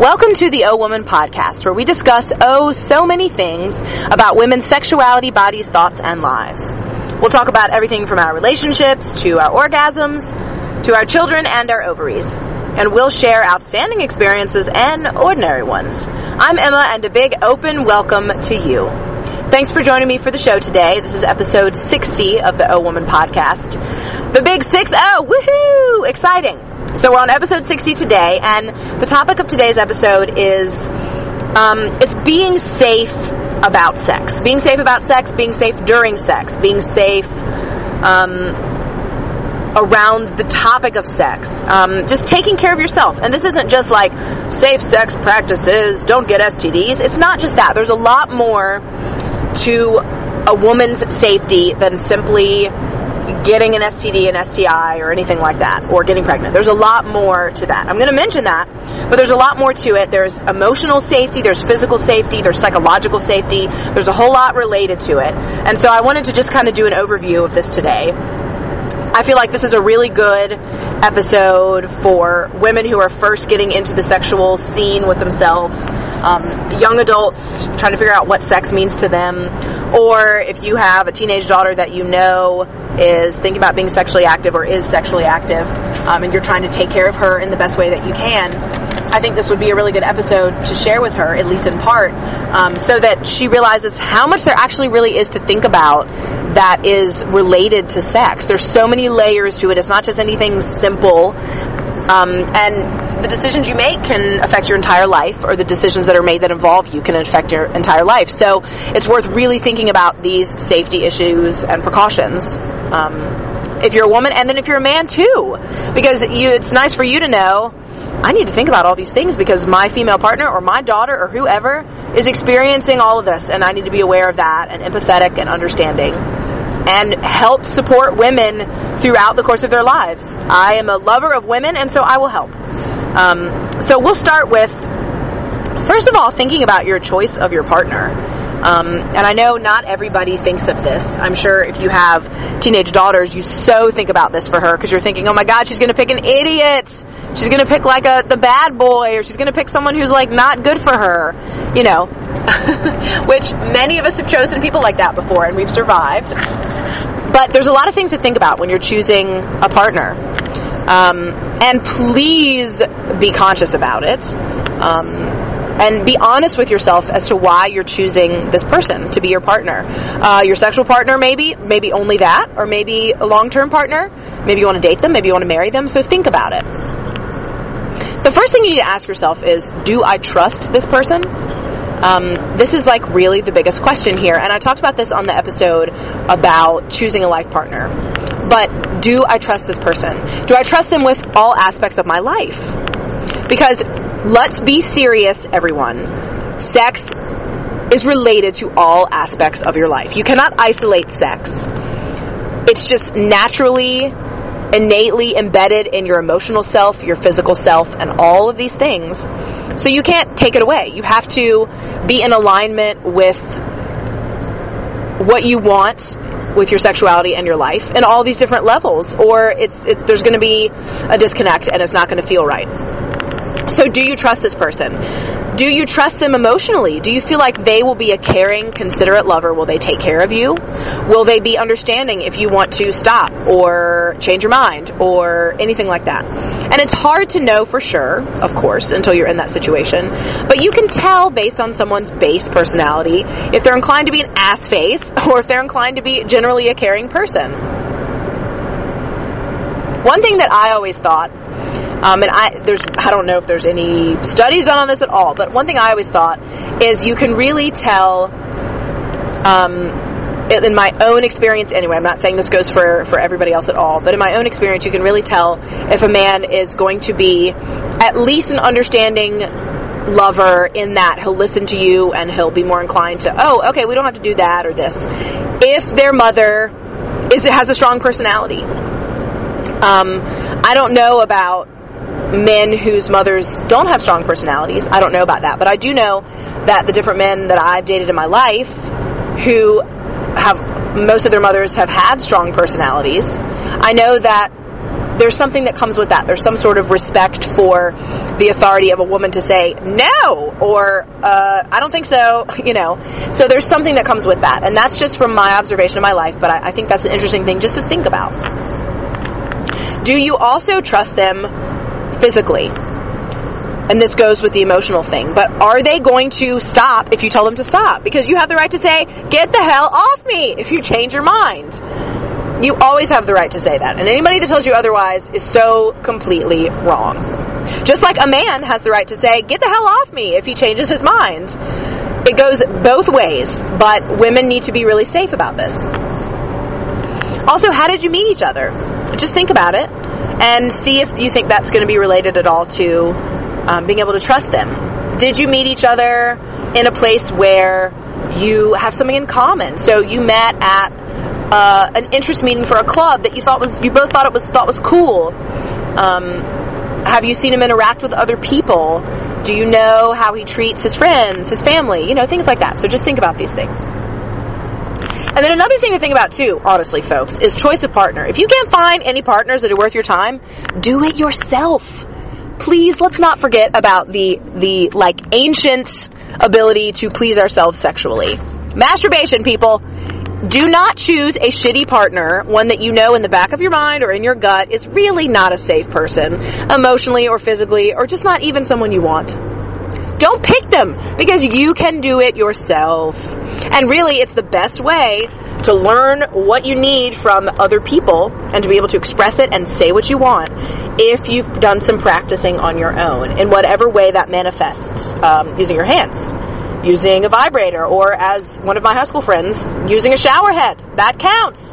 Welcome to the O Woman podcast, where we discuss so many things about women's sexuality, bodies, thoughts, and lives. We'll talk about everything from our relationships to our orgasms to our children and our ovaries. And we'll share outstanding experiences and ordinary ones. I'm Emma, and a big open welcome to you. Thanks for joining me for the show today. This is episode 60 of the O Woman podcast. The big 6-0! Woohoo! Exciting! So we're on episode 60 today, and the topic of today's episode is it's being safe about sex. Being safe about sex, being safe during sex, being safe around the topic of sex. Just taking care of yourself. And this isn't just like safe sex practices, don't get STDs. It's not just that. There's a lot more to a woman's safety than simply getting an STD, an STI, or anything like that, or getting pregnant. There's a lot more to that. I'm going to mention that, but there's a lot more to it. There's emotional safety, there's physical safety, there's psychological safety. There's a whole lot related to it. And so I wanted to just kind of do an overview of this today. I feel like this is a really good episode for women who are first getting into the sexual scene with themselves, young adults trying to figure out what sex means to them, or if you have a teenage daughter that you know is thinking about being sexually active or is sexually active, and you're trying to take care of her in the best way that you can. I think this would be a really good episode to share with her, at least in part, so that she realizes how much there actually really is to think about that is related to sex. There's so many layers to it. It's not just anything simple. And the decisions you make can affect your entire life, or the decisions that are made that involve you can affect your entire life. So it's worth really thinking about these safety issues and precautions. If you're a woman, and then if you're a man too, because it's nice for you to know, I need to think about all these things because my female partner or my daughter or whoever is experiencing all of this, and I need to be aware of that and empathetic and understanding and help support women throughout the course of their lives. I am a lover of women, and so I will help. So we'll start with, first of all, thinking about your choice of your partner. And I know not everybody thinks of this. I'm sure if you have teenage daughters, you so think about this for her because you're thinking, oh my God, she's going to pick an idiot. She's going to pick like the bad boy, or she's going to pick someone who's like not good for her, you know, which many of us have chosen people like that before, and we've survived. But there's a lot of things to think about when you're choosing a partner. And please be conscious about it. And be honest with yourself as to why you're choosing this person to be your partner. Your sexual partner, maybe only that, or maybe a long-term partner. Maybe you want to date them, maybe you want to marry them, so think about it. The first thing you need to ask yourself is, do I trust this person? This is like really the biggest question here, and I talked about this on the episode about choosing a life partner. But do I trust this person? Do I trust them with all aspects of my life? Because let's be serious, everyone. Sex is related to all aspects of your life. You cannot isolate sex. It's just naturally, innately embedded in your emotional self, your physical self, and all of these things. So you can't take it away. You have to be in alignment with what you want with your sexuality and your life in all these different levels, or there's going to be a disconnect and it's not going to feel right. So do you trust this person? Do you trust them emotionally? Do you feel like they will be a caring, considerate lover? Will they take care of you? Will they be understanding if you want to stop or change your mind or anything like that? And it's hard to know for sure, of course, until you're in that situation. But you can tell based on someone's base personality if they're inclined to be an ass face or if they're inclined to be generally a caring person. One thing that I always thought, and I don't know if there's any studies done on this at all, but one thing I always thought is you can really tell, in my own experience anyway, I'm not saying this goes for everybody else at all, but in my own experience, you can really tell if a man is going to be at least an understanding lover in that he'll listen to you and he'll be more inclined to, oh, okay, we don't have to do that or this, if their mother has a strong personality. I don't know about men whose mothers don't have strong personalities. I don't know about that. But I do know that the different men that I've dated in my life who have, most of their mothers have had strong personalities. I know that there's something that comes with that. There's some sort of respect for the authority of a woman to say no, or I don't think so, So there's something that comes with that. And that's just from my observation of my life, but I think that's an interesting thing just to think about. Do you also trust them physically? And this goes with the emotional thing. But are they going to stop if you tell them to stop? Because you have the right to say, get the hell off me, if you change your mind. You always have the right to say that. And anybody that tells you otherwise is so completely wrong. Just like a man has the right to say, get the hell off me, if he changes his mind. It goes both ways, but women need to be really safe about this. Also, how did you meet each other? Just think about it and see if you think that's going to be related at all to being able to trust them. Did you meet each other in a place where you have something in common? So you met at an interest meeting for a club that you both thought was cool. Have you seen him interact with other people? Do you know how he treats his friends, his family? Things like that. So just think about these things. And then another thing to think about too, honestly, folks, is choice of partner. If you can't find any partners that are worth your time, do it yourself. Please, let's not forget about the ancient ability to please ourselves sexually. Masturbation, people. Do not choose a shitty partner, one that you know in the back of your mind or in your gut is really not a safe person, emotionally or physically, or just not even someone you want. Don't pick them, because you can do it yourself. And really, it's the best way to learn what you need from other people and to be able to express it and say what you want if you've done some practicing on your own, in whatever way that manifests, using your hands, using a vibrator, or as one of my high school friends, using a shower head. That counts.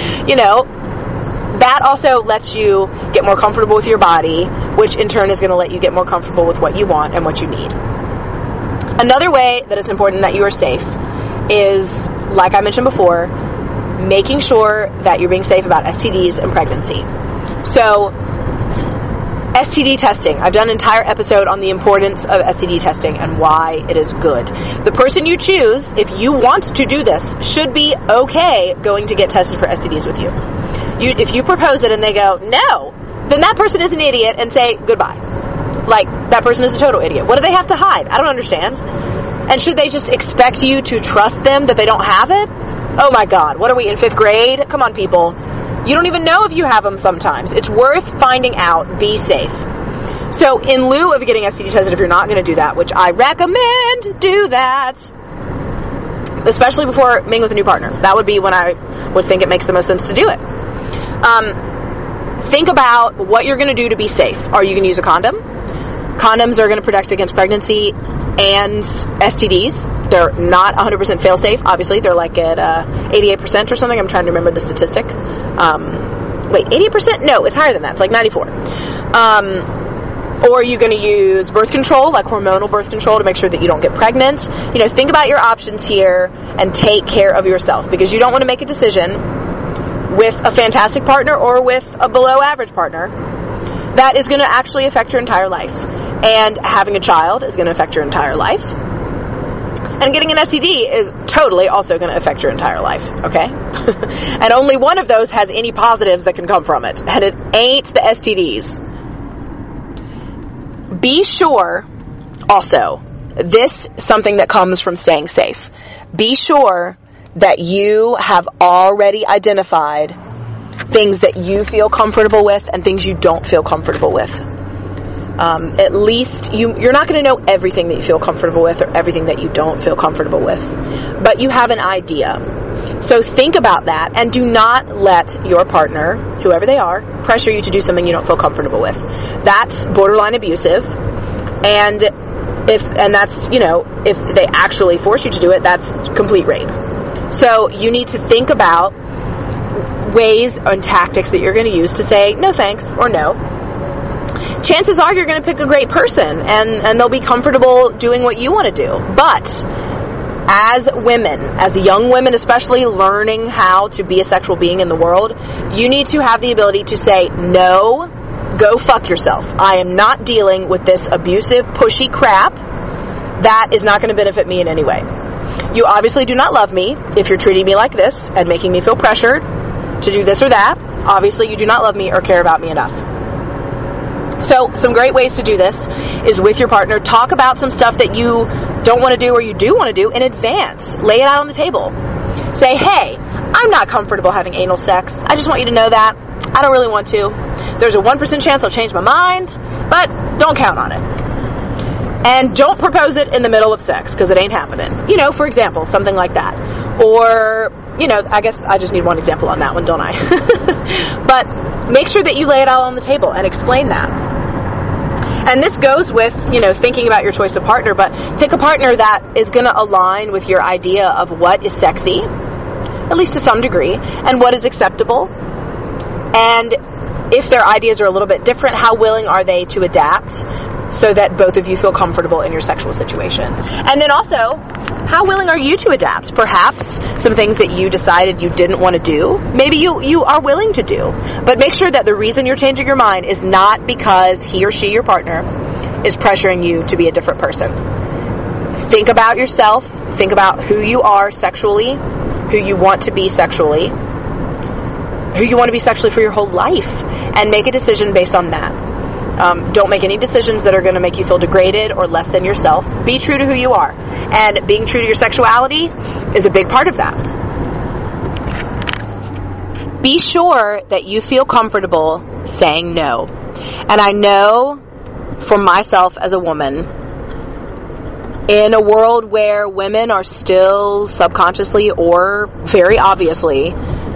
That also lets you get more comfortable with your body, which in turn is going to let you get more comfortable with what you want and what you need. Another way that it's important that you are safe is, like I mentioned before, making sure that you're being safe about STDs and pregnancy. So, STD testing. I've done an entire episode on the importance of STD testing and why it is good. The person you choose, if you want to do this, should be okay going to get tested for STDs with you. If you propose it and they go, no, then that person is an idiot and say goodbye. That person is a total idiot. What do they have to hide? I don't understand. And should they just expect you to trust them that they don't have it? Oh my God, what are we in 5th grade? Come on, people. You don't even know if you have them sometimes. It's worth finding out. Be safe. So in lieu of getting STD tested, if you're not going to do that, which I recommend, do that. Especially before being with a new partner. That would be when I would think it makes the most sense to do it. Think about what you're going to do to be safe. Are you going to use a condom? Condoms are going to protect against pregnancy and STDs. They're not 100% fail-safe. Obviously, they're like at 88% or something. I'm trying to remember the statistic. 88%? No, it's higher than that. It's like 94. Or are you going to use birth control, like hormonal birth control, to make sure that you don't get pregnant? Think about your options here and take care of yourself, because you don't want to make a decision with a fantastic partner or with a below average partner that is going to actually affect your entire life. And having a child is going to affect your entire life. And getting an STD is totally also going to affect your entire life, okay? And only one of those has any positives that can come from it. And it ain't the STDs. Be sure, also, this is something that comes from staying safe. Be sure that you have already identified things that you feel comfortable with and things you don't feel comfortable with. At least you're not going to know everything that you feel comfortable with or everything that you don't feel comfortable with, but you have an idea. So think about that, and do not let your partner, whoever they are, pressure you to do something you don't feel comfortable with. That's borderline abusive, and if they actually force you to do it, that's complete rape. So you need to think about ways and tactics that you're going to use to say no thanks or no. Chances are you're going to pick a great person and they'll be comfortable doing what you want to do. But as women, as young women especially, learning how to be a sexual being in the world, you need to have the ability to say, no, go fuck yourself. I am not dealing with this abusive, pushy crap. That is not going to benefit me in any way. You obviously do not love me if you're treating me like this and making me feel pressured to do this or that. obviously you do not love me or care about me enough. So some great ways to do this is with your partner. Talk about some stuff that you don't want to do or you do want to do in advance. Lay it out on the table. Say, hey, I'm not comfortable having anal sex. I just want you to know that. I don't really want to. There's a 1% chance I'll change my mind, but don't count on it. And don't propose it in the middle of sex, because it ain't happening. For example, something like that. Or, I guess I just need one example on that one, don't I? But make sure that you lay it all on the table and explain that. And this goes with, thinking about your choice of partner, but pick a partner that is going to align with your idea of what is sexy, at least to some degree, and what is acceptable. And if their ideas are a little bit different, how willing are they to adapt so that both of you feel comfortable in your sexual situation? And then also, how willing are you to adapt? Perhaps some things that you decided you didn't want to do, maybe you are willing to do. But make sure that the reason you're changing your mind is not because he or she, your partner, is pressuring you to be a different person. Think about yourself. Think about who you are sexually, who you want to be sexually, who you want to be sexually for your whole life, and make a decision based on that. Don't make any decisions that are going to make you feel degraded or less than yourself. Be true to who you are. And being true to your sexuality is a big part of that. Be sure that you feel comfortable saying no. And I know for myself as a woman, in a world where women are still subconsciously or very obviously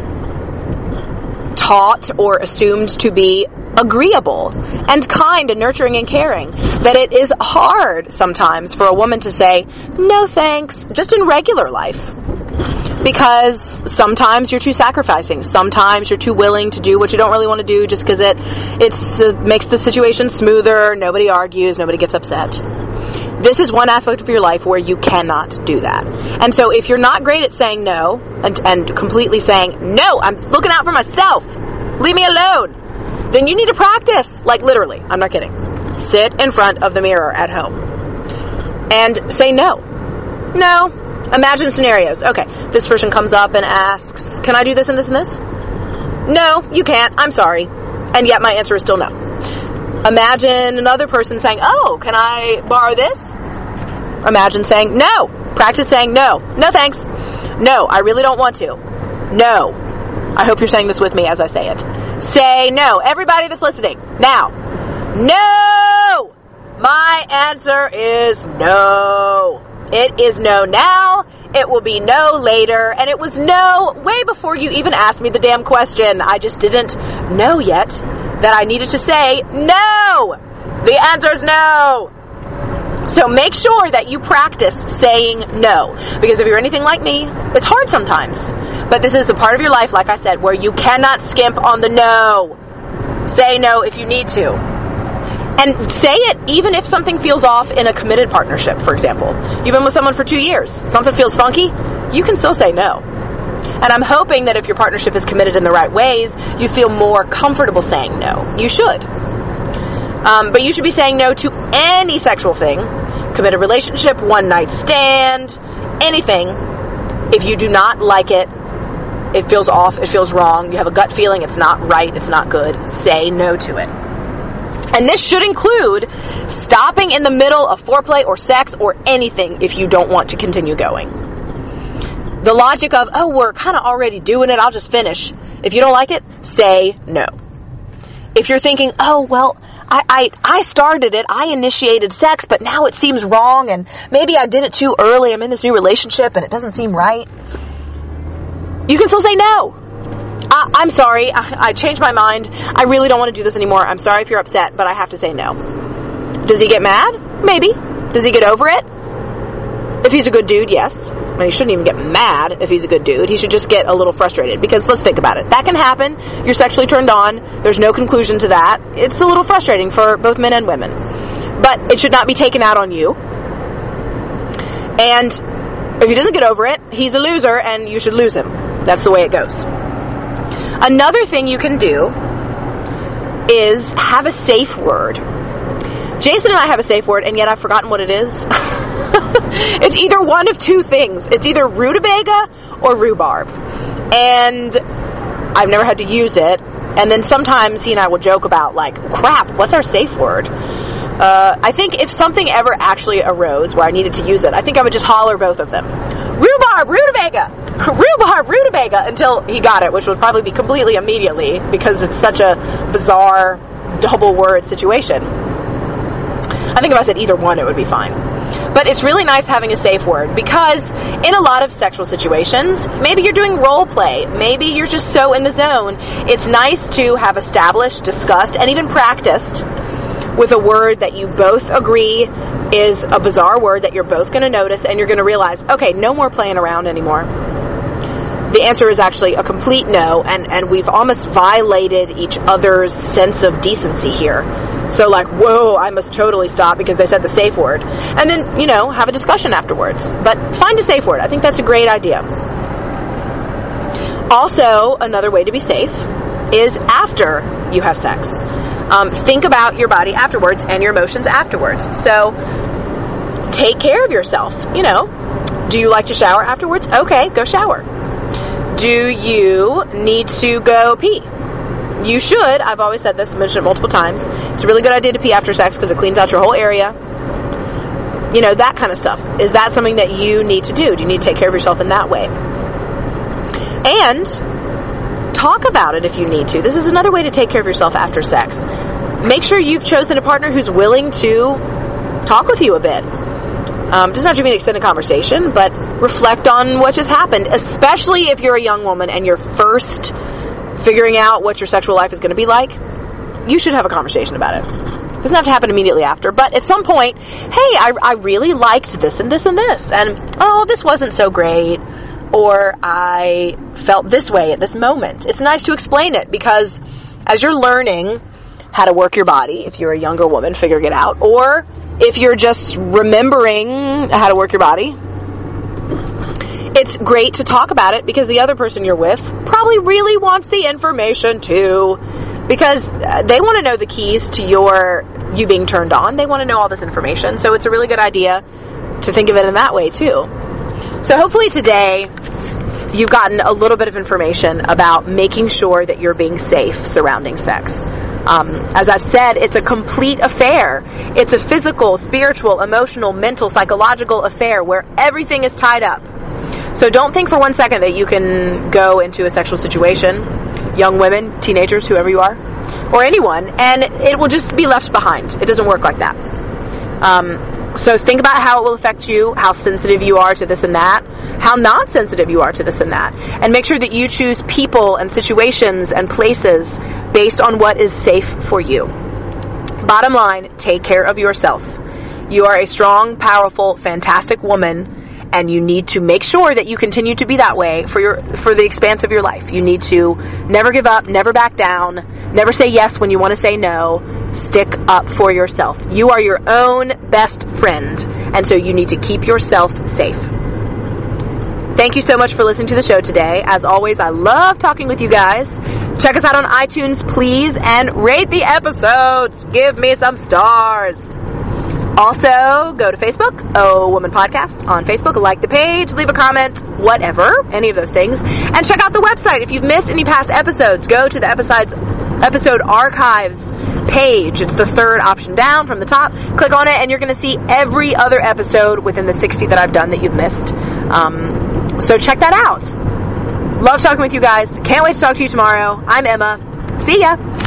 taught or assumed to be agreeable and kind and nurturing and caring, that it is hard sometimes for a woman to say no thanks just in regular life, because sometimes you're too sacrificing, sometimes you're too willing to do what you don't really want to do just because it makes the situation smoother, nobody argues, nobody gets upset. This is one aspect of your life where you cannot do that. And so if you're not great at saying no and completely saying no, I'm looking out for myself, leave me alone, then you need to practice. Like literally, I'm not kidding. Sit in front of the mirror at home and say no. No. Imagine scenarios. Okay, this person comes up and asks, can I do this and this and this? No, you can't. I'm sorry. And yet my answer is still no. Imagine another person saying, oh, can I borrow this? Imagine saying no. Practice saying no. No thanks. No, I really don't want to. No. I hope you're saying this with me as I say it. Say no. Everybody that's listening, now. No! My answer is no. It is no now. It will be no later. And it was no way before you even asked me the damn question. I just didn't know yet that I needed to say no. The answer is no. So make sure that you practice saying no. Because if you're anything like me, it's hard sometimes. But this is the part of your life, like I said, where you cannot skimp on the no. Say no if you need to. And say it even if something feels off in a committed partnership, for example. You've been with someone for 2 years. Something feels funky. You can still say no. And I'm hoping that if your partnership is committed in the right ways, you feel more comfortable saying no. You should. But you should be saying no to any sexual thing, committed relationship, one night stand, anything. If you do not like it, it feels off, it feels wrong, you have a gut feeling it's not right, it's not good, say no to it. And this should include stopping in the middle of foreplay or sex or anything if you don't want to continue going. The logic of, oh, we're kind of already doing it, I'll just finish. If you don't like it, say no. If you're thinking, oh, well, I started it, I initiated sex, but now it seems wrong, and maybe I did it too early, I'm in this new relationship, and it doesn't seem right. You can still say no. I'm sorry, I changed my mind, I really don't want to do this anymore, I'm sorry if you're upset, but I have to say no. Does he get mad? Maybe. Does he get over it? If he's a good dude, yes. And he shouldn't even get mad if he's a good dude. He should just get a little frustrated. Because let's think about it. That can happen. You're sexually turned on. There's no conclusion to that. It's a little frustrating for both men and women. But it should not be taken out on you. And if he doesn't get over it, he's a loser and you should lose him. That's the way it goes. Another thing you can do is have a safe word. Jason and I have a safe word, and yet I've forgotten what it is. It's either one of two things. It's either rutabaga or rhubarb. And I've never had to use it, And then sometimes he and I will joke about, like, crap, what's our safe word? I think if something ever actually arose where I needed to use it, I think I would just holler both of them. Rhubarb, rutabaga! Rhubarb, rutabaga! Until he got it, which would probably be completely immediately, because it's such a bizarre double word situation. I think if I said either one, it would be fine. But it's really nice having a safe word, because in a lot of sexual situations, maybe you're doing role play, maybe you're just so in the zone, it's nice to have established, discussed, and even practiced with a word that you both agree is a bizarre word that you're both going to notice, and you're going to realize, okay, no more playing around anymore. The answer is actually a complete no, and we've almost violated each other's sense of decency here. So, like, whoa, I must totally stop because they said the safe word. And then, have a discussion afterwards. But find a safe word. I think that's a great idea. Also, another way to be safe is after you have sex. Think about your body afterwards and your emotions afterwards. So, take care of yourself. Do you like to shower afterwards? Okay, go shower. Do you need to go pee? You should. I've always said this, mentioned it multiple times. It's a really good idea to pee after sex because it cleans out your whole area. That kind of stuff. Is that something that you need to do? Do you need to take care of yourself in that way? And talk about it if you need to. This is another way to take care of yourself after sex. Make sure you've chosen a partner who's willing to talk with you a bit. Doesn't have to be an extended conversation, but reflect on what just happened, especially if you're a young woman and you're first figuring out what your sexual life is going to be like. You should have a conversation about it. It doesn't have to happen immediately after, but at some point, hey, I really liked this and this and this, and this wasn't so great, or I felt this way at this moment. It's nice to explain it, because as you're learning how to work your body, if you're a younger woman figuring it out, or if you're just remembering how to work your body, it's great to talk about it, because the other person you're with probably really wants the information too, because they want to know the keys to you being turned on. They want to know all this information. So it's a really good idea to think of it in that way too. So hopefully today you've gotten a little bit of information about making sure that you're being safe surrounding sex. As I've said, it's a complete affair. It's a physical, spiritual, emotional, mental, psychological affair where everything is tied up. So don't think for 1 second that you can go into a sexual situation, young women, teenagers, whoever you are, or anyone, and it will just be left behind. It doesn't work like that. So think about how it will affect you, how sensitive you are to this and that, how not sensitive you are to this and that, and make sure that you choose people and situations and places based on what is safe for you. Bottom line, take care of yourself. You are a strong, powerful, fantastic woman, and you need to make sure that you continue to be that way for the expanse of your life. You need to never give up, never back down, never say yes when you want to say no. Stick up for yourself. You are your own best friend, and so you need to keep yourself safe. Thank you so much for listening to the show today. As always, I love talking with you guys. Check us out on iTunes, please, and rate the episodes. Give me some stars. Also, go to Facebook, Oh Woman Podcast on Facebook, like the page, leave a comment, whatever, any of those things. And check out the website. If you've missed any past episodes, go to the episode archives page. It's the third option down from the top. Click on it and you're going to see every other episode within the 60 that I've done that you've missed. So check that out. Love talking with you guys. Can't wait to talk to you tomorrow. I'm Emma. See ya.